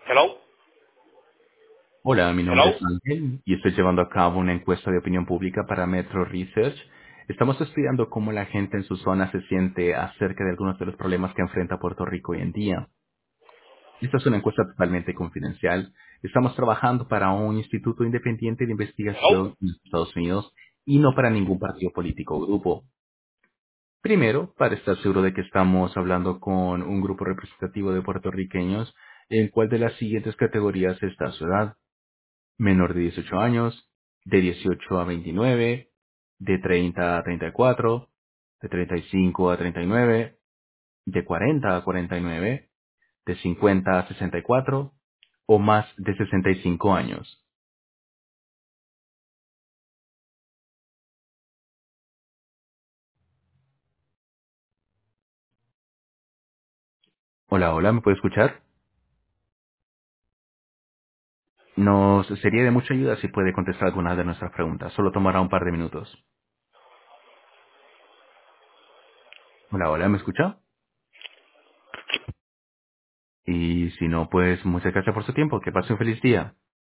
Hello, Hola, mi nombre es hello. Ángel y estoy llevando a cabo una encuesta de opinión pública para Metro Research. Estamos estudiando cómo la gente en su zona se siente acerca de algunos de los problemas que enfrenta Puerto Rico hoy en día. Esta es una encuesta totalmente confidencial. Estamos trabajando para un instituto independiente de Hello. investigación en Estados Unidos y no para ningún partido político o grupo. Primero, para estar seguro de que estamos hablando con un grupo representativo de puertorriqueños, en cuál de las siguientes categorías está su edad: menor de 18 años, de 18 a 29, de 30 a 34, de 35 a 39, de 40 a 49, de 50 a 64 o más de 65 años. Hola, hola, ¿me puede escuchar? Nos sería de mucha ayuda si puede contestar algunas de nuestras preguntas. Solo tomará un par de minutos. Hola, hola, ¿me escucha? Y si no, pues muchas gracias por su tiempo. Que pase un feliz día.